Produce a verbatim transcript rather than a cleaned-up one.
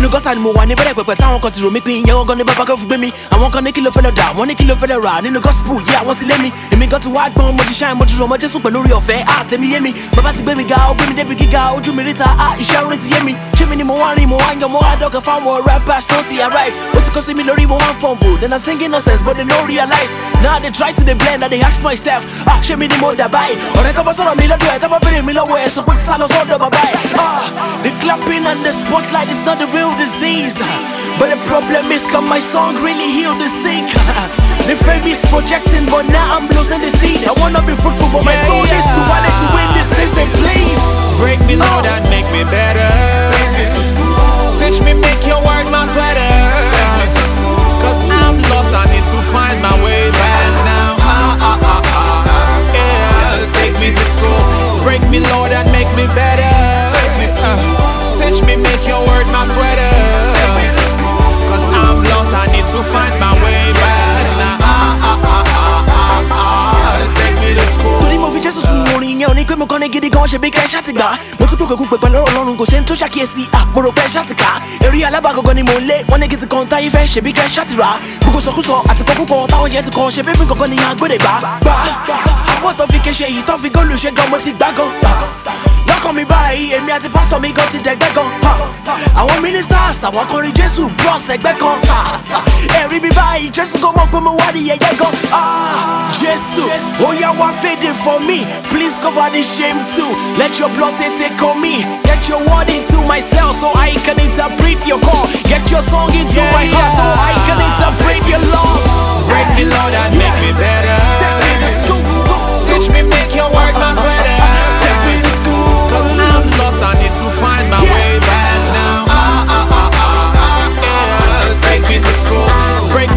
Nínú gọ́tà ni mo wà ní bẹ́rẹ̀ pẹ̀pẹ̀ táwọn kan ti rò mí pé ìyẹn wọn gan ni bàbá kan fi gbé mi. Àwọn kan ní kí ló fẹ́ lọ dà, wọ́n ní kí ló fẹ́ lọ rà. Nínú gospel yẹ́ àwọn ti lé mi. Èmi gan ti wá gbọ́n, mo ti ṣáà mo ti rọ̀ mọ́ Jésù pẹ̀lú orí ọ̀fẹ́. Àtẹ̀mí yé mi, bàbá ti gbé mi ga, ó gbé mi débi gíga, ojú mi ríta, ah iṣẹ́ orin ti yé mi. Ṣé mi ni mo wá rìn, mo wá yan, mo wá dọ́gà fáwọn rappers tó ti arrive. Ó ti kọ́ sí mi lórí, mo wá ń fumble. Then I'm singing nonsense, but they no realize. Now they try to dey blend, and they ask myself, ah ṣé mi ni mo dà báyìí? Ọ̀rẹ́ tó bá sọ̀rọ̀ mi lọ́dọ̀ ẹ̀, tó bá bèrè mi lọ́wọ́ ẹ̀, sọ pé sá lọ sọ́dọ̀ bàbá ẹ̀. Ah, the clapping and the spotlight is not the real disease, but the problem is can my song really heal the sick? The fame is projecting, but now I'm losing the seed. I wanna be fruitful, but my Yeah, soul yeah. is too wanted to win this season, please. Break me, Lord, and make me better. Teach me, make your word my sweater. Cause I'm lost, I need to find my way back now. Ah, ah, ah, ah. Yeah, take me to school. Break me, Lord, and make me better. Uh, teach me, make your word my sweater. Cause I'm lost, I need to find my way back now. Ah, ah, ah, ah, ah, ah. Take me to school. Torí mo fi Jésù sùn orin yẹn ò ní pé mo kàn ní gidi gan ṣe bí kẹ́ ṣáàtì gbà. Mo tún gbogbo gbogbo pẹ̀lú Ọlọ́run kò ṣe ń tó ṣàkíyèsí. À mo rò pé ṣáàtì ká. Èrè alábàgọ́gọ́ ni mò ń lé. Wọ́n ní kí ti kan táyé fẹ́ ṣe bí kẹ́ ṣáàtì rà. Gbogbo sọkúsọ àti kọkúkọ táwọn yẹn ti kàn ṣe bébí gangan ni àgbèrè gbà. Gbà àwọn tó fi kéṣe yìí tó fi góòlù ṣe gan mo ti gbá gan. Lọ́kàn mi báyìí èmi àti pásítọ̀ mi gan ti dẹ̀gbẹ́ gan. Àwọn ministers àwọn akọrin Jésù bros ẹgbẹ́ kan. Ẹ̀rí mi báyìí Jésù gan mọ̀ pé mo wá ní yẹyẹ gan. Jésù ó yá wá fade for me, please cover the shame too. Let your blood take on me. Get your word into my cell so I can interpret your call. Get your song into Yeah, my heart so yeah.